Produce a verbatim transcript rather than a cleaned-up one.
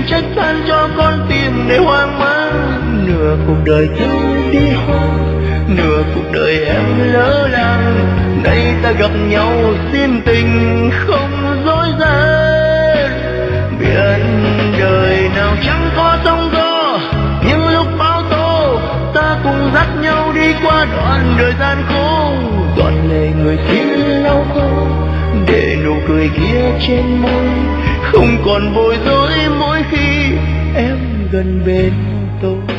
trách than cho con tim để hoang mang. Nửa cuộc đời tôi đi hoang, nửa cuộc đời em lỡ làng. Nay ta gặp nhau xin tình không dối gian. Biển đời nào chẳng có sóng gió, nhưng lúc bão tố ta cùng dắt nhau đi qua đoạn đời gian khổ. Giọt lệ người xin lau khô, để nụ cười kia trên môi không còn bối rối mỗi khi em gần bên tôi.